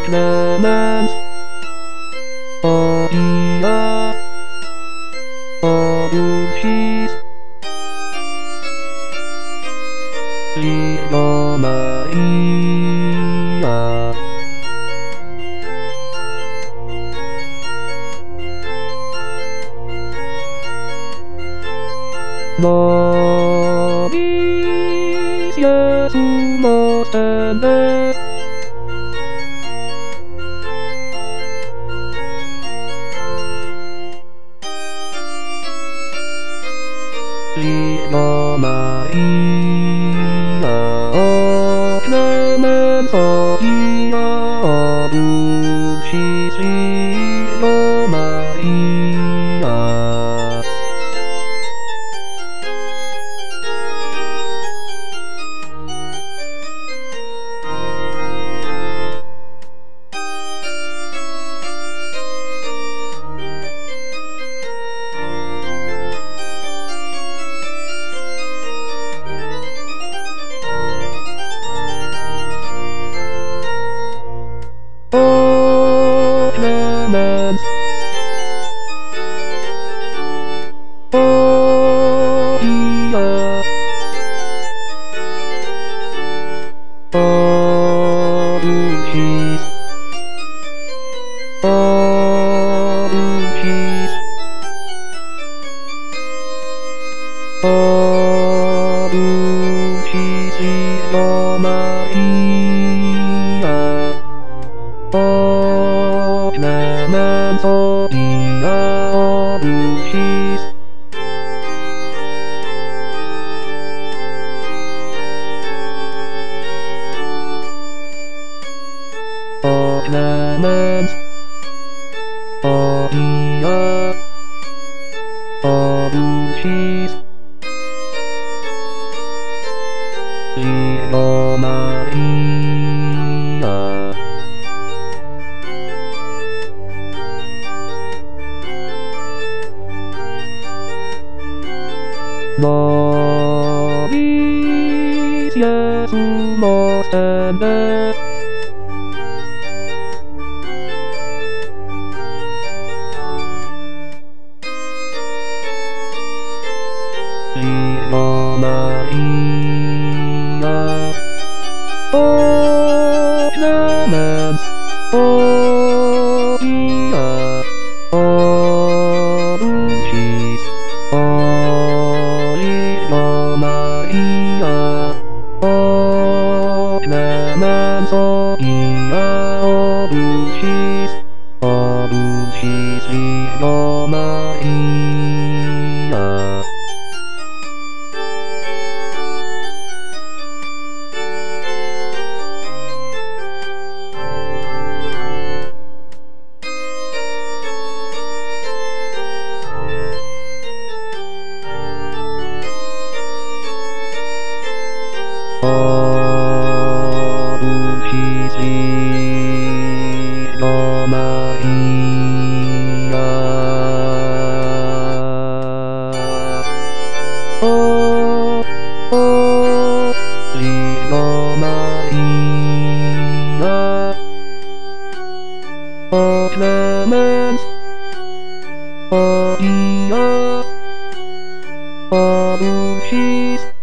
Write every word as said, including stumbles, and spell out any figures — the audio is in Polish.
Clemens, O Ia, O Dulcis, Virgo Maria. Nobis Iesumos tende, Virgo Maria, O Clemens, O Ia, O Dulcis, Virgo Maria. O Clemens, O Ia, O Dulcis, O Dulcis, O Dulcis, Virgo Maria. O Clemens, O Ia, O Dulcis, O Clemens, O Ia, O Dulcis, Virgo Maria. Nobis Iesumos tende, Virgo Maria, O Clemens, O Ia, O Dulcis, O Virgo Maria, O Clemens, O Ia, O Dulcis, O Dulcis, Virgo Maria. O Dulcis, Virgo Maria. O, O, Virgo Maria. O Clemens, O Ia, O Dulcis,